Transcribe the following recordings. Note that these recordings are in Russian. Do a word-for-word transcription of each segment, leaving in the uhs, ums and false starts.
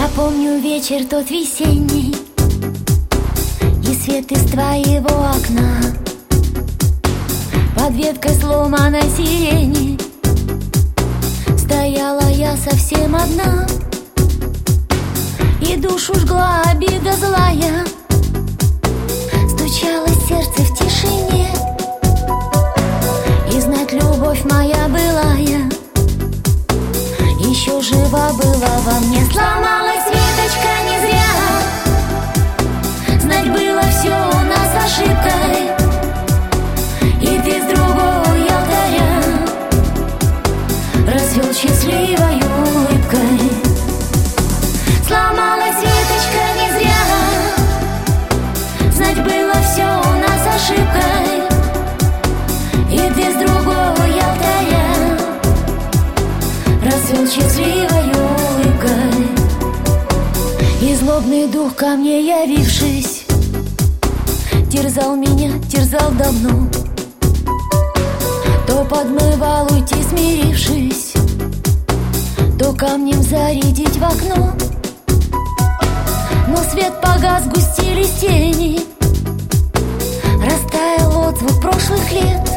Я помню вечер тот весенний и свет из твоего окна. Под веткой сломанной сирени стояла я совсем одна, и душу жгла обида злая. Стучалось сердце в тишине, и знать, любовь моя былая еще жива была во мне. Сломалась веточка не зря, знать, было все у нас ошибкой, и ты с другой алтаря расцвел счастливой улыбкой. Сломалась веточка не зря, знать, было все у нас ошибкой, и ты с другой алтаря расцвел счастливой улыбкой. И злобный дух ко мне явившись терзал меня, терзал давно, то подмывал уйти смирившись, то камнем зарядить в окно. Но свет погас, сгустились тени, растаял отзвук прошлых лет,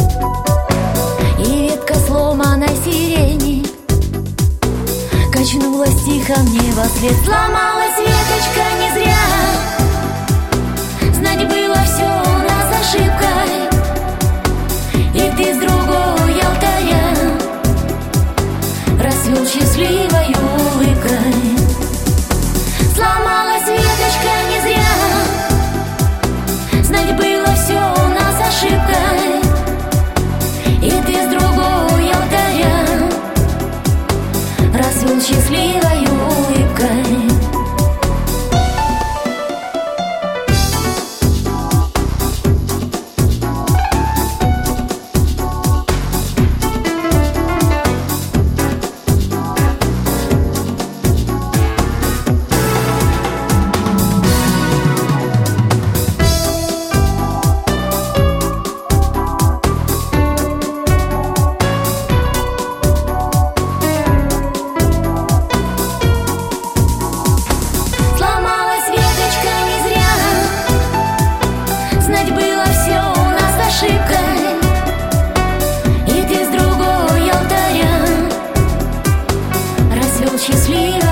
и ветка сломанной сирени качнулась тихо мне во след. Сломалась веточка не зря, знать, было все у нас ошибкой, и ты с другой алтаря расцвел счастливой улыбкой. Сломалась веточка не зря, знать, было все у нас ошибкой, и ты с другой алтаря расцвел счастливой улыбкой. Знать, было все у нас ошибкой, и ты с другой алтаря расцвел счастливой